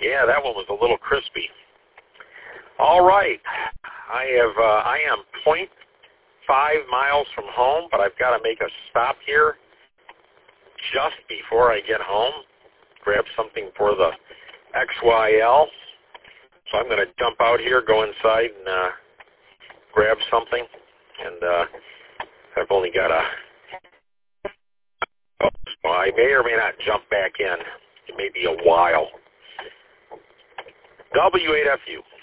Yeah, that one was a little crispy. All right. I am 0.5 miles from home, but I've got to make a stop here just before I get home, grab something for the XYL. So I'm going to jump out here, go inside, and grab something. And I've only got well, I may or may not jump back in. It may be a while. W8FU.